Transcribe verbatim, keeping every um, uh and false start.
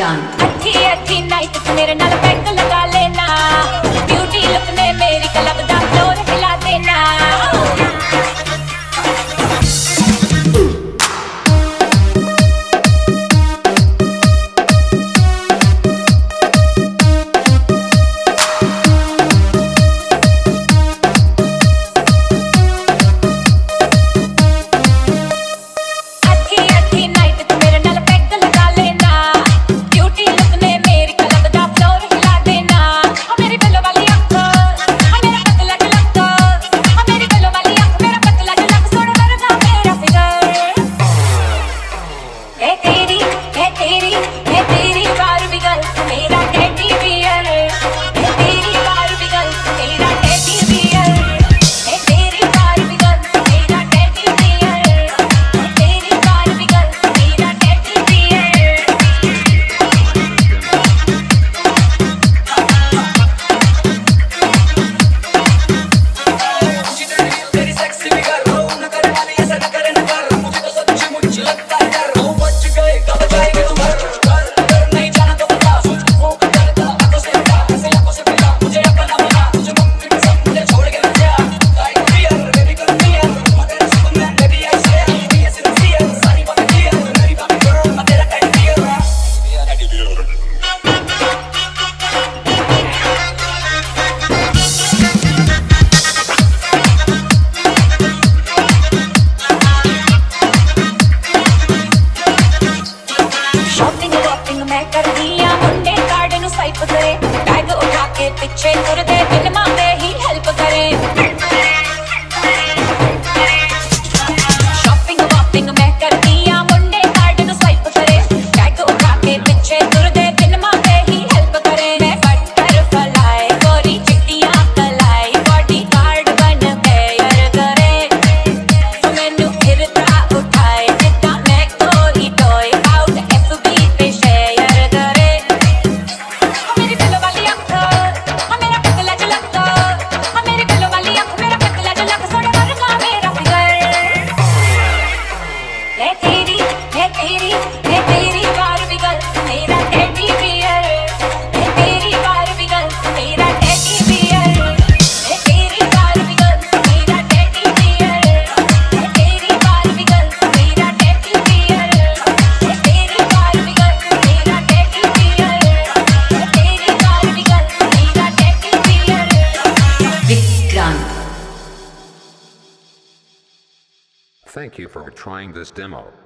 विक्रांत। अच्छी अच्छी नाइट मेरे नाल पैक लगा लेना, ब्यूटी लुक ने मेरी क्लब दा फ्लोर हिला देना। बैग उठा के पीछे तुर दे बिन मांगे ही हेल्प करे। शॉपिंग वॉपिंग मैं कर दिया, मुंडे कार्ड नु स्वाइप करे। बैग उठा के पीछे तुर दे बिन मांगे ही हेल्प करे। मैं बटर फलाई गोरी चिट्टियां कलाई, बॉडी कार्ड बन पेयर करे। मैनू फिरता उठाए जिद्दां मैं कोई टॉय, आउट एफबी पे शेयर करे। Thank you for trying this demo.